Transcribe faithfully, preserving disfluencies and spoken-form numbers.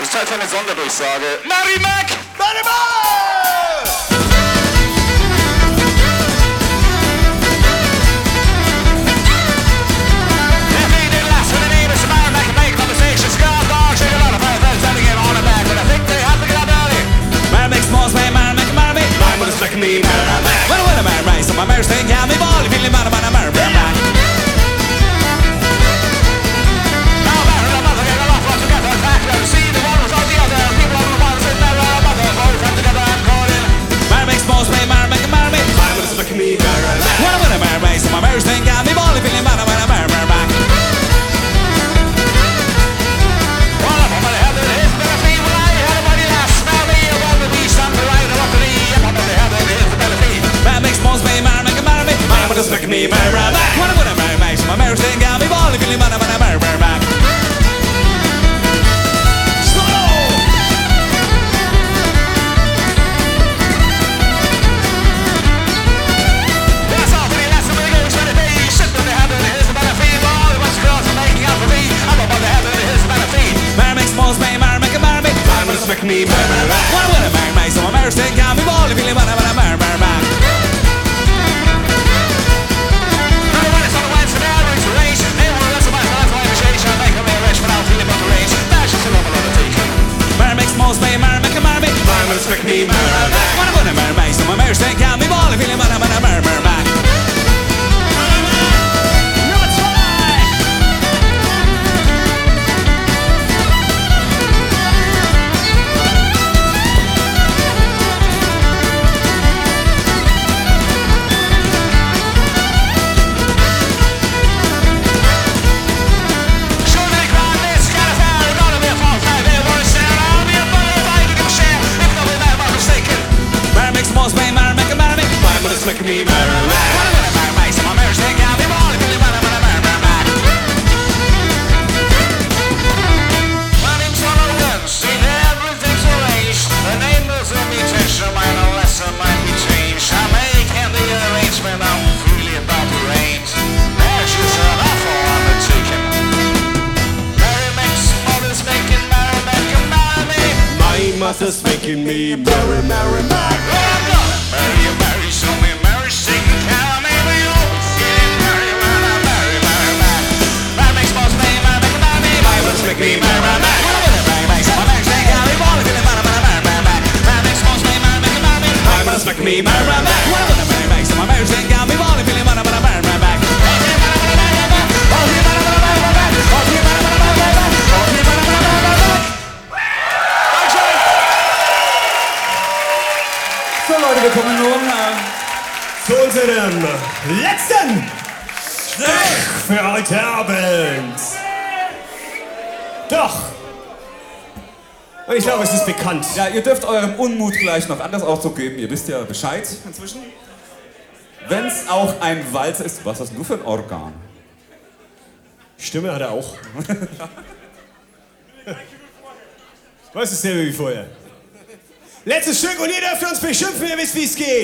Das ist Zeit für eine Sonderdurchsage. Mary Mac! Mary Mac! Me, Mary Mac. Well, well, Mary Mac, so my Mary's thing, yeah, me ball, if you live on a man, Mary Mac. Now, Mary, the mother, get a lot of together, back there, see the one without the other. People on the one said, Mary, our mother, all come together and call in. Mary Mac's boss, me, Mary Mac, Mary Mac. I'm gonna stick me, Mary Mac. Well, well, Mary Mac, so my Mary's thing, yeah, me ball, if you live on a man, Mary Mac. Smack me, Mary Mac. What a good Mary Mac. My Mary's thing, got me ball. If you live on a man, Mary Mac. That's all for the last of the goes for the day. Shit on the head of his about a fee. All the bunch of girls are making out for me. I'm up on the head of his about a fee. Mary Mac's balls, Mary Mac, Mary Mac. I'm gonna smack me, Mary Mac. What a good Mary Mac. So my Mary's thing, got me ball. If you live on a man, Mary Mac. Smack me, Mary Mac. What about a Mary Mac? So my Mary's thing, count me ball. If you live on a man, Mary Mac. Smack me, Mary Mac. What about a Mary Mac? So my Mary's thing, count me ball. If you live on a man, Mary Mac. My name's Ronald Guns. See, everything's arranged. The name is a mutation. Minor lesson might be changed. I make the arrangement. I'm really about to range. There's just an awful undertaking. Mary Mac's mother's making Mary Mac and marry me. My mother's making me Mary, Mary Mac. Marry you, marry, show me Mary, sing, count me, but you get marry, marry, marry, marry, marry. Mary Mac's boss, me, Mary Mac, marry me. Mary Mac's make me, Mary Mac. Mary Mac's, my Mary's thing, count me, ball, if you live on a man, Mary Mac. Mary Mac's boss, me, Mary Mac, marry me. Mary Mac's make me, Mary Mac. What about a Mary Mac? So my Mary's thing, count me, ball, if you live on a man, Mary Mac. So Leute, wir kommen nun äh, zu unserem letzten Stück für heute Abend. Doch. Und ich glaube, es ist bekannt. ja, ihr dürft eurem Unmut gleich noch anders Ausdruck geben. Ihr wisst ja Bescheid inzwischen. Wenn's auch ein Walzer ist. Was hast du für ein Organ? Stimme hat er auch. Was ist dasselbe wie vorher? Letztes Stück und ihr dürft uns beschimpfen, ihr wisst, wie es geht.